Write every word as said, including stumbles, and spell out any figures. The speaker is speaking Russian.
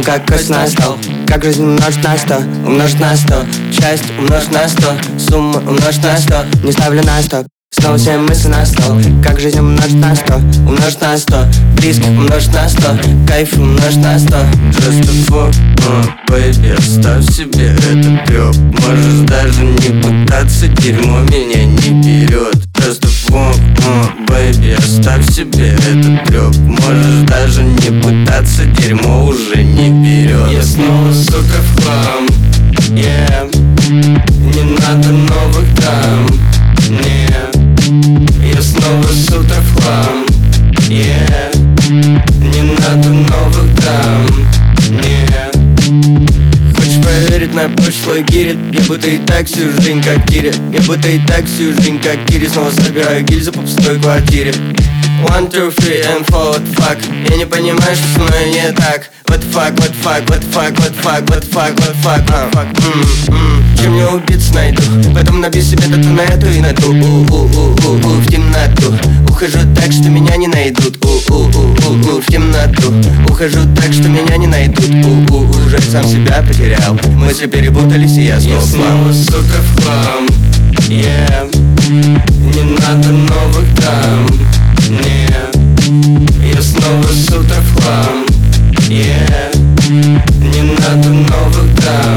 как кость на стол. Как жизнь умножить на сто, умножить на сто. Часть умножить на сто, сумма умножить на сто. Не ставлю на стоп, снова все мысли на стол. Как жизнь умножить на сто, умножить на сто. Близких умножить на сто, кайф умножить на сто. Just a fuck, uh, baby, оставь себе этот трёп. Можешь даже не пытаться, дерьмо меня не берет. Just a fuck, uh, baby, оставь себе этот трёп. Можешь даже не пытаться, дерьмо уже не берет. Я снова, сука, в хлам, yeah. Не надо новых дам, не. Я снова, сука, в хлам, yeah. Не надо новых дам, не. Хочешь поверить на прошлое гири? Я будто и так всю жизнь как Кири. Я будто и так всю жизнь как Кири. Снова собираю гильзы по пустой квартире. One, two, three and four, what the fuck? Я не понимаю, что со мной не так. What the fuck, what the fuck, what the fuck, what the fuck, what the fuck, what the fuck, what the fuck, mm, mm. Чем мне убиться найду? Потом набью себе тату на эту и на ту. У-у-у-у-у, в темноту. Ухожу так, что меня не найдут. У-у-у-у-у, в темноту. Ухожу так, что меня не найдут. У-у, уже сам себя потерял. Мысли перепутались, и я снова, я снова, сука, в хлам, yeah. Не надо новых дам, не. Я снова, сука, в хлам, yeah. Не надо новых дам.